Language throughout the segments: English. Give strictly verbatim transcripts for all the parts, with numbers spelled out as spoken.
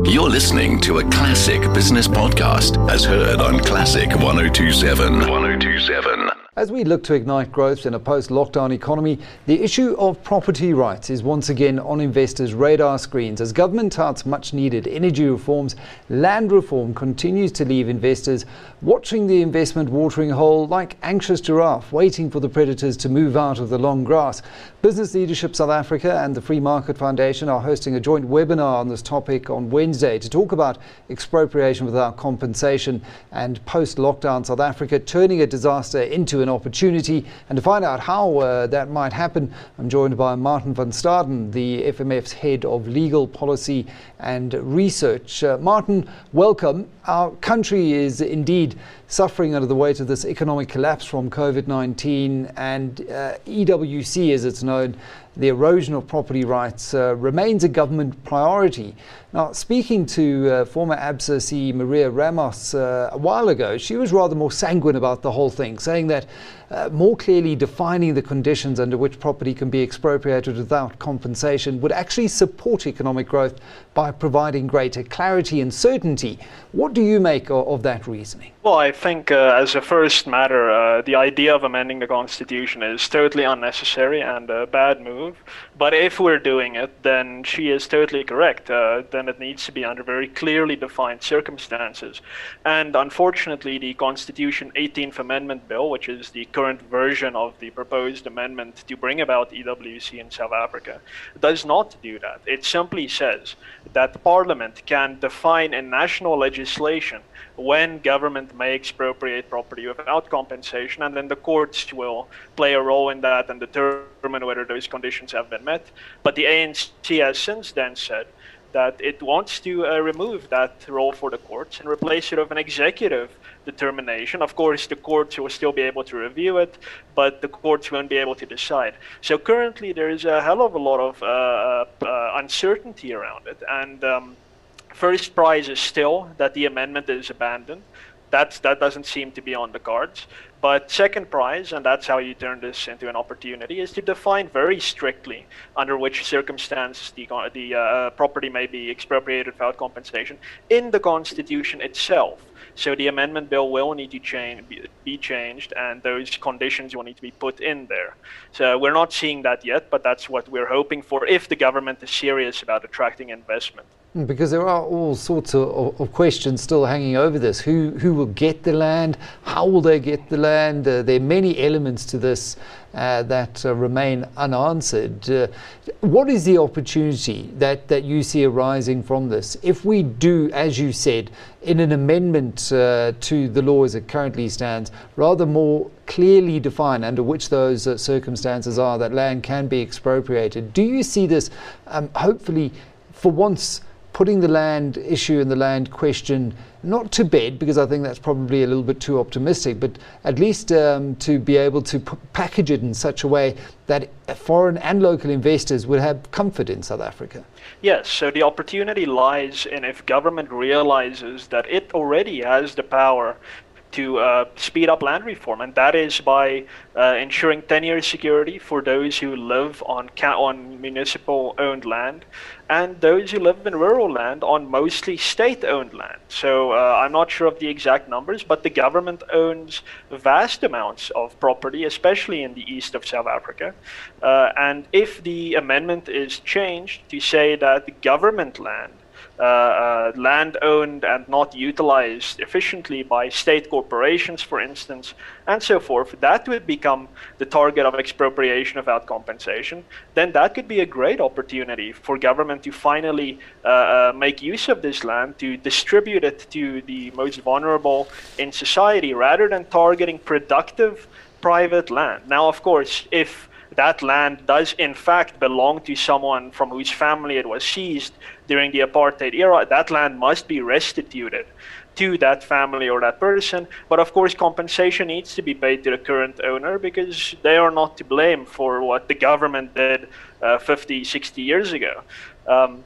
You're listening to a Classic Business Podcast, as heard on Classic one oh two point seven. one oh two point seven. As we look to ignite growth in a post-lockdown economy, the issue of property rights is once again on investors' radar screens. As government touts much-needed energy reforms, land reform continues to leave investors watching the investment watering hole like anxious giraffe, waiting for the predators to move out of the long grass. Business Leadership South Africa and the Free Market Foundation are hosting a joint webinar on this topic on Wednesday to talk about expropriation without compensation and post-lockdown South Africa turning a disaster into an opportunity. And to find out how uh, that might happen, I'm joined by Martin van Staden, the F M F's head of legal policy and research. Uh, Martin, welcome. Our country is indeed suffering under the weight of this economic collapse from COVID nineteen, and uh, E W C, as it's known, the erosion of property rights, uh, remains a government priority. Now, speaking to uh, former ABSA C E Maria Ramos uh, a while ago, she was rather more sanguine about the whole thing, saying that uh, more clearly defining the conditions under which property can be expropriated without compensation would actually support economic growth by providing greater clarity and certainty. What do you make of, of that reasoning? Well, I think uh, as a first matter, uh, the idea of amending the Constitution is totally unnecessary and a bad move. But if we're doing it, then she is totally correct. Uh, then it needs to be under very clearly defined circumstances. And unfortunately, the Constitution eighteenth Amendment Bill, which is the current version of the proposed amendment to bring about E W C in South Africa, does not do that. It simply says that Parliament can define in national legislation when government may expropriate property without compensation, and then the courts will play a role in that and determine whether those conditions have been met. But the A N C has since then said that it wants to uh, remove that role for the courts and replace it with an executive determination. Of course, the courts will still be able to review it, but the courts won't be able to decide. So currently there is a hell of a lot of uh, uh, uncertainty around it. And um, first prize is still that the amendment is abandoned. That's, that doesn't seem to be on the cards. But second prize, and that's how you turn this into an opportunity, is to define very strictly under which circumstances the, the uh, property may be expropriated without compensation in the Constitution itself. So the amendment bill will need to change, be changed, and those conditions will need to be put in there. So we're not seeing that yet, but that's what we're hoping for if the government is serious about attracting investment. Because there are all sorts of, of questions still hanging over this. Who who will get the land? How will they get the land? Uh, there are many elements to this uh, that uh, remain unanswered. Uh, what is the opportunity that, that you see arising from this? If we do, as you said, in an amendment uh, to the law as it currently stands, rather more clearly define under which those uh, circumstances are that land can be expropriated, do you see this um, hopefully for once putting the land issue and the land question not to bed, because I think that's probably a little bit too optimistic, but at least um, to be able to p- package it in such a way that foreign and local investors would have comfort in South Africa? Yes, so the opportunity lies in if government realizes that it already has the power to uh, speed up land reform, and that is by uh, ensuring ten-year security for those who live on ca- on municipal-owned land, and those who live in rural land on mostly state-owned land. So uh, I'm not sure of the exact numbers, but the government owns vast amounts of property, especially in the east of South Africa. Uh, and if the amendment is changed to say that the government land Uh, uh, land owned and not utilized efficiently by state corporations, for instance, and so forth, that would become the target of expropriation without compensation, then that could be a great opportunity for government to finally uh, uh, make use of this land, to distribute it to the most vulnerable in society, rather than targeting productive private land. Now, of course, if that land does in fact belong to someone from whose family it was seized during the apartheid era, that land must be restituted to that family or that person. But of course, compensation needs to be paid to the current owner, because they are not to blame for what the government did uh, fifty, sixty years ago. Um,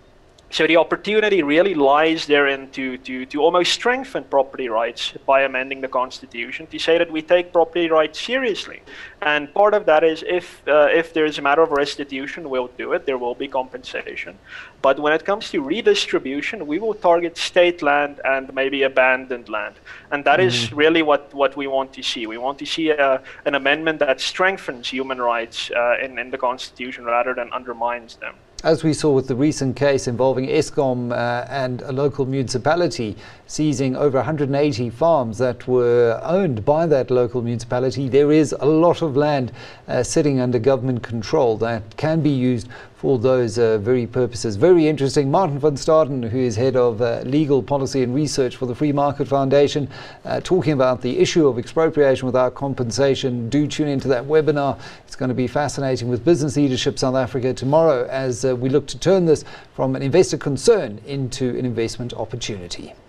So the opportunity really lies therein to, to, to almost strengthen property rights by amending the Constitution to say that we take property rights seriously. And part of that is if uh, if there's a matter of restitution, we'll do it. There will be compensation. But when it comes to redistribution, we will target state land and maybe abandoned land. And that mm. is really what, what we want to see. We want to see a, an amendment that strengthens human rights uh, in, in the Constitution rather than undermines them. As we saw with the recent case involving Eskom uh, and a local municipality seizing over one hundred eighty farms that were owned by that local municipality, there is a lot of land uh, sitting under government control that can be used for those uh, very purposes. Very interesting. Martin van Staden, who is head of uh, legal policy and research for the Free Market Foundation, uh, talking about the issue of expropriation without compensation. Do tune into that webinar. It's going to be fascinating with Business Leadership South Africa tomorrow as uh, we look to turn this from an investor concern into an investment opportunity.